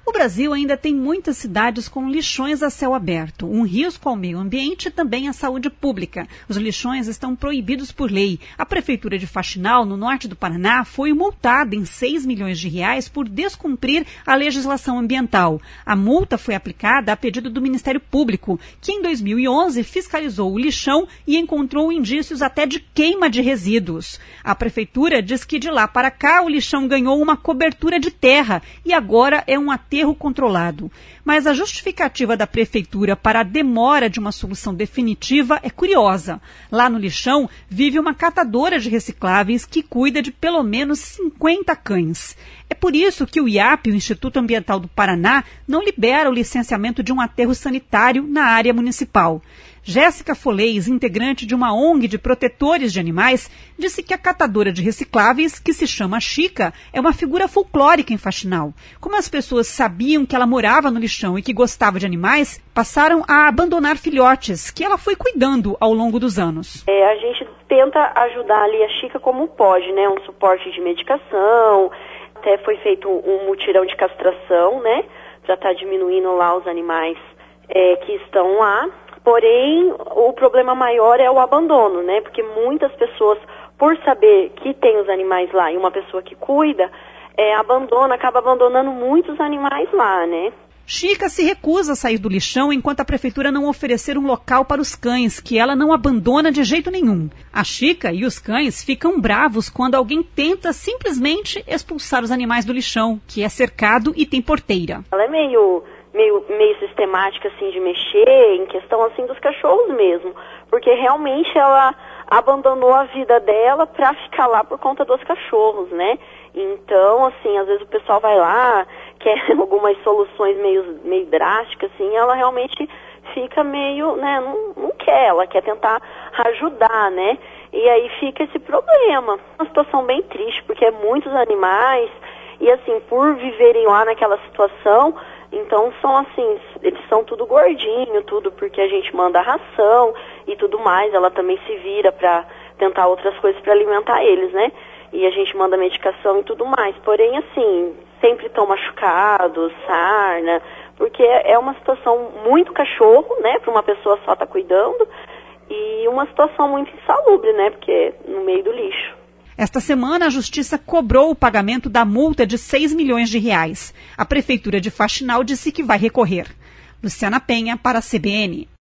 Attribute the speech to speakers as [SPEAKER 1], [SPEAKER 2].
[SPEAKER 1] O Brasil ainda tem muitas cidades com lixões a céu aberto, um risco ao meio ambiente e também à saúde pública. Os lixões estão proibidos por lei. A Prefeitura de Faxinal, no norte do Paraná, foi multada em R$6 milhões por descumprir a legislação ambiental. A multa foi aplicada a pedido do Ministério Público, que em 2011 fiscalizou o lixão e encontrou indícios até de queima de resíduos. A Prefeitura diz que de lá para cá o lixão ganhou uma cobertura de terra e agora é um aterro controlado. Mas a justificativa da Prefeitura para a demora de uma solução definitiva é curiosa. Lá no lixão vive uma catadora de recicláveis que cuida de pelo menos 50 cães. É por isso que o IAP, o Instituto Ambiental do Paraná, não libera o licenciamento de um aterro sanitário na área municipal. Jéssica Folês, integrante de uma ONG de protetores de animais, disse que a catadora de recicláveis, que se chama Chica, é uma figura folclórica em Faxinal. Como as pessoas sabiam que ela morava no lixão e que gostava de animais, passaram a abandonar filhotes, que ela foi cuidando ao longo dos anos.
[SPEAKER 2] A gente tenta ajudar ali a Chica como pode, né? Um suporte de medicação, até foi feito um mutirão de castração, né? Já está diminuindo lá os animais que estão lá. Porém, o problema maior é o abandono, né? Porque muitas pessoas, por saber que tem os animais lá e uma pessoa que cuida, acaba abandonando muitos animais lá, né?
[SPEAKER 1] Chica se recusa a sair do lixão enquanto a Prefeitura não oferecer um local para os cães, que ela não abandona de jeito nenhum. A Chica e os cães ficam bravos quando alguém tenta simplesmente expulsar os animais do lixão, que é cercado e tem porteira.
[SPEAKER 2] Ela é meio sistemática, assim, de mexer, em questão, assim, dos cachorros mesmo. Porque realmente ela abandonou a vida dela pra ficar lá por conta dos cachorros, né? Então, assim, às vezes o pessoal vai lá, quer algumas soluções meio drásticas, assim, ela realmente fica meio, né, não quer, ela quer tentar ajudar, né? E aí fica esse problema. Uma situação bem triste, porque é muitos animais, e assim, por viverem lá naquela situação, então são assim, eles são tudo gordinho, tudo porque a gente manda ração e tudo mais, ela também se vira para tentar outras coisas para alimentar eles, né? E a gente manda medicação e tudo mais. Porém, assim, sempre estão machucados, sarna, porque é uma situação muito cachorro, né? Para uma pessoa só estar cuidando, e uma situação muito insalubre, né? Porque no meio do lixo.
[SPEAKER 1] Esta semana, a Justiça cobrou o pagamento da multa de R$6 milhões. A Prefeitura de Faxinal disse que vai recorrer. Luciana Penha, para a CBN.